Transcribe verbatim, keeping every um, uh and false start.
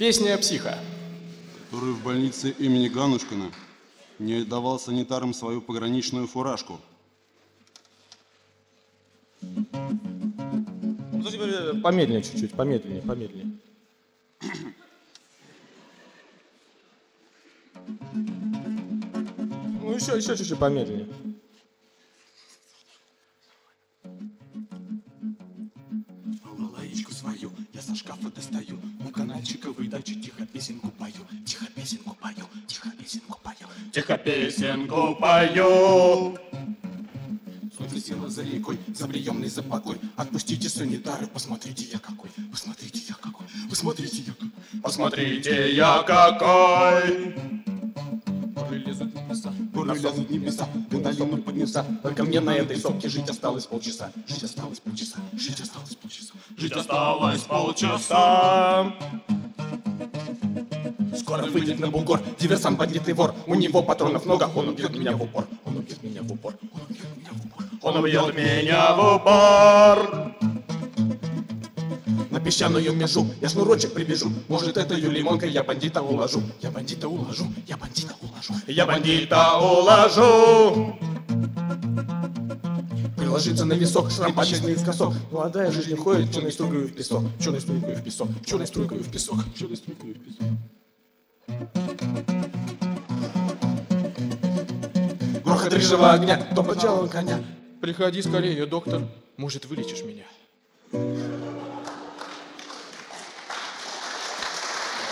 Песня «Психа», который в больнице имени Ганушкина не давал санитарам свою пограничную фуражку. Ну, теперь помедленнее чуть-чуть, помедленнее, помедленнее. Ну, еще, еще чуть-чуть помедленнее. Балалаечку свою я со шкафа достаю, на канальчика выдачи тихо песенку пою, тихо песенку пою, тихо песенку пою, Тихо песенку пою. Солнце село за рекой, за приемный за покой. Отпустите санитары, посмотрите я какой, посмотрите я какой, посмотрите я какой, Посмотрите, я какой. горы лезут небеса, горы лезут небеса, гандалину поднеса. Только мне на этой сопке жить осталось полчаса, жить осталось полчаса, жить осталось полчаса, Жить осталось полчаса. Скоро выйдет на бугор диверсант, бандит и вор. У него патронов много, он убьет меня в упор, он убьет меня в упор, он убьет меня в упор. Он убьет меня в упор. На песчаную межу я шнурочек прибежу. Может, этой лимонкой я бандита уложу. Я бандита уложу, я бандита уложу. Я бандита уложу. Приложиться на висок, шрам поместь наискосок. Молодая жизнь ходит, черной струйкой в песок, черной струйкой в песок, черной струйкой в песок, черной струйкой в песок. Грохот рыжего огня, топот жалом коня. Приходи скорее, доктор, может, вылечишь меня.